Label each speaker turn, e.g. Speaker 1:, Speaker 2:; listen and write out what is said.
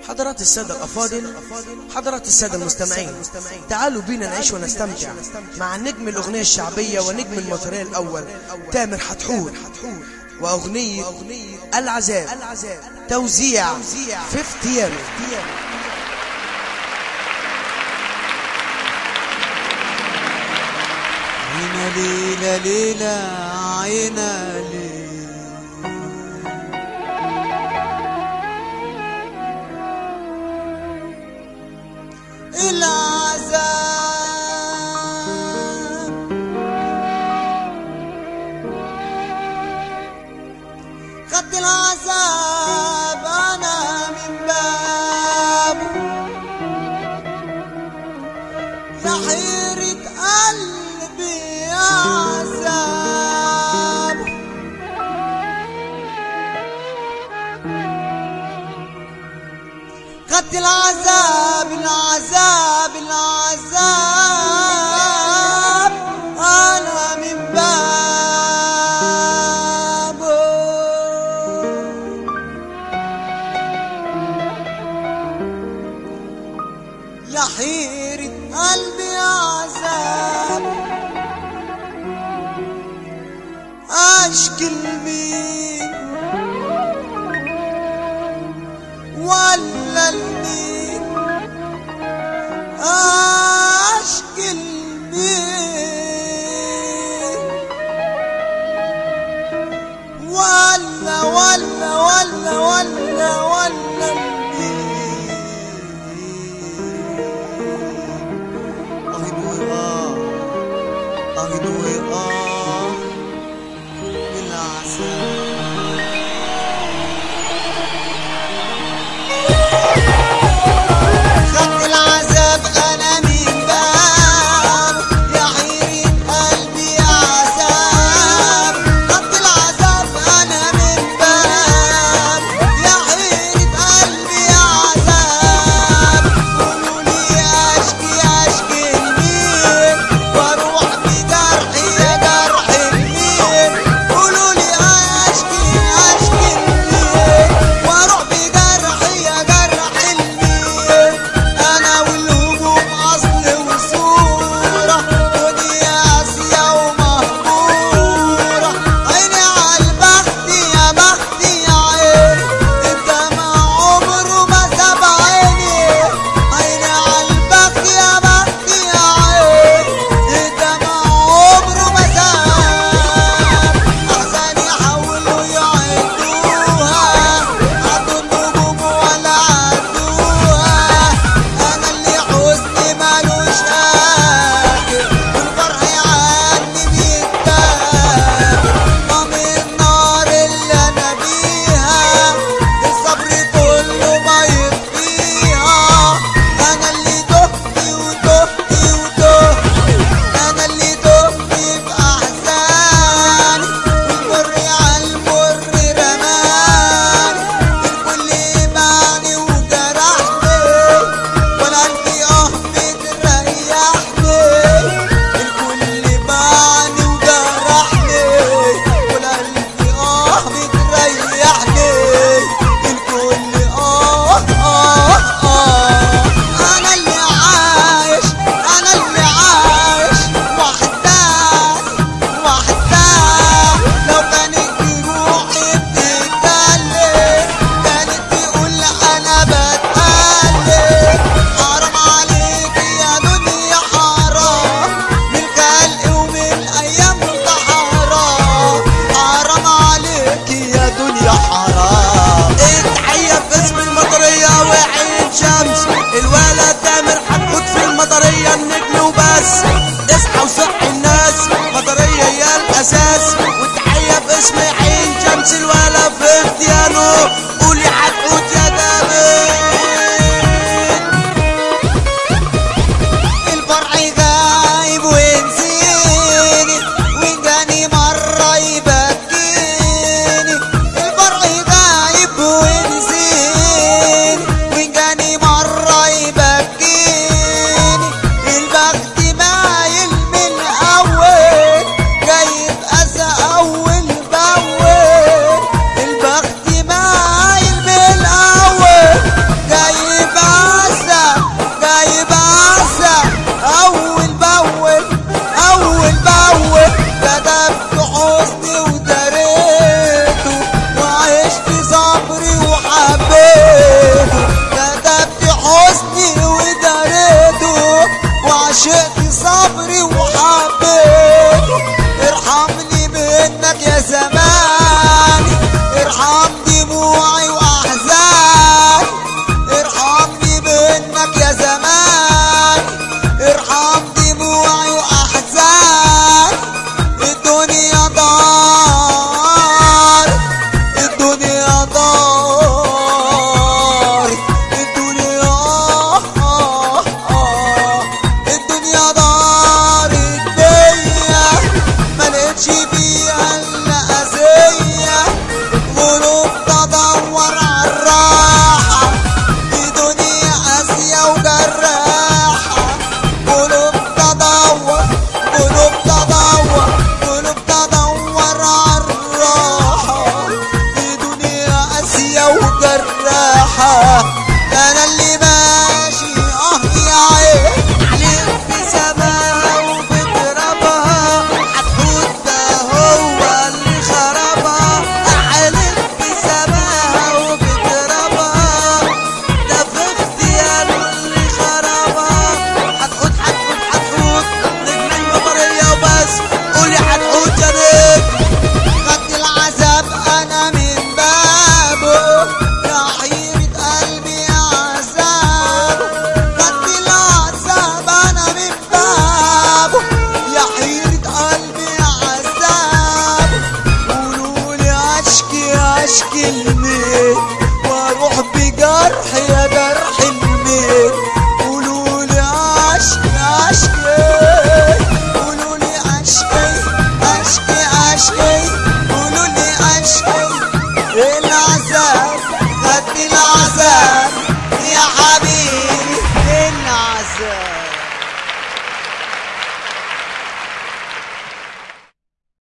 Speaker 1: حضرات السادة الأفاضل، حضرات السادة المستمعين، تعالوا بينا نعيش ونستمتع مع نجم الأغنية الشعبية ونجم المطرية الأول تامر حتحور وأغنية العذاب، توزيع 50
Speaker 2: عينا ليلة ليلة عينا ليلة العذاب خدت العذاب أنا من بابه يا حيرة قلبي يا عذاب خدت العذاب العذاب العذاب أنا من بابه يا حيرة قلبي يا عذاب أشكي لمين ولا لمين أشكي لمين ولا لمين أغنوي
Speaker 1: الولد تامر حتحور في المطرية النجم وبس. اصحى وصحي الناس، مطرية هي الأساس، والتحية باسم عين شمس الولد في اغتياله. قولي حتحور يا دامر.
Speaker 2: الفرح غايب ونسيني وجاني مرة يبكيني. الفرح غايب ونسيني وجاني مرة يبكيني. البخت مايل من أول جايب أسى أول بأول. البخت مايل راحة انا اللي ماشي يا عين
Speaker 1: عليك بسماها وبترابها هتحوت ده هو اللي خربها. عليك بسماها وبترابها ده في اختياره اللي خربها. هتحوت نجم المطرية وبس قولي هتحوت يا نجم.
Speaker 2: خدت العذاب انا من بابه يا حيرة قلبي يا عذاب. خدت العذاب انا من بابه يا حيرة قلبي يا عذاب. قولولي اشكي لمين